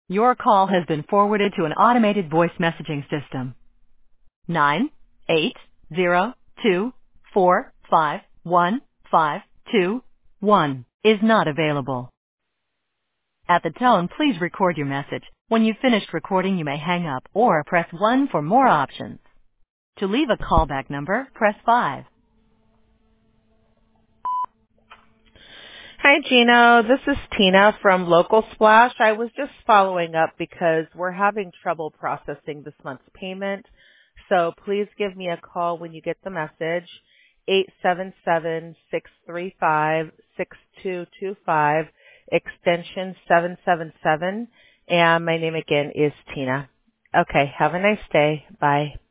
Your call has been forwarded to an automated voice messaging system. 98024515221 is not available. At the tone, please record your message. When you've finished recording, you may hang up or press 1 for more options. To leave a callback number, press 5. Hi, Gino. This is Tina from Local Splash. I was just following up because we're having trouble processing this month's payment. So please give me a call when you get the message, 877-635-6225, extension 777. And my name again is Tina. Okay, have a nice day. Bye.